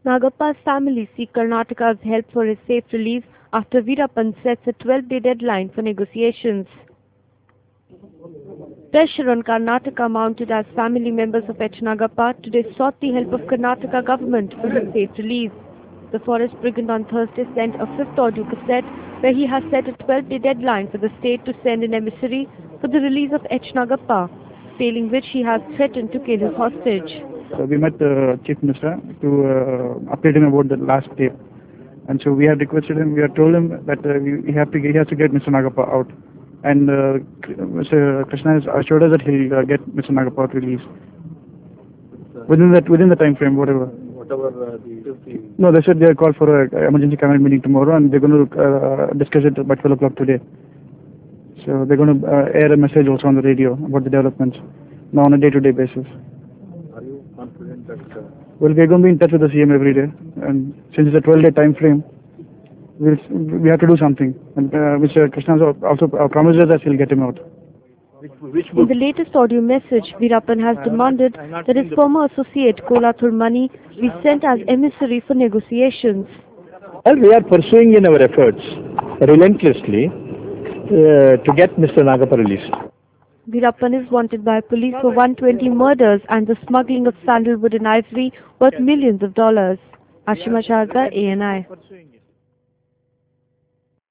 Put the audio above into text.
Nagappa's family seek Karnataka's help for his safe release after Veerappan sets a 12-day deadline for negotiations. Pressure on Karnataka mounted as family members of H. Nagappa today sought the help of Karnataka government for his safe release. The forest brigand on Thursday sent a fifth audio cassette where he has set a 12-day deadline for the state to send an emissary for the release of H. Nagappa, failing which he has threatened to kill his hostage. We met the Chief Minister to update him about the last tape. And so we have requested him, we have told him that he has to get Mr. Nagappa out. And Mr. Krishna has assured us that he'll get Mr. Nagappa out released. Within the time frame, whatever. No, they said they are called for an emergency cabinet meeting tomorrow and they're going to discuss it by 12 o'clock today. So they're going to air a message also on the radio about the developments, now on a day-to-day basis. Are you confident that... Well, we're going to be in touch with the CM every day, and since it's a 12-day time frame, we have to do something. And Mr. Krishna also promised us that he'll get him out. In the latest audio message, Veerappan has demanded that his former associate Kolathur Mani be sent as emissary for negotiations. Well, we are pursuing in our efforts relentlessly to get Mr. Nagappa released. Veerappan is wanted by police for 120 murders and the smuggling of sandalwood and ivory worth millions of dollars. Ashima Sharda, ANI.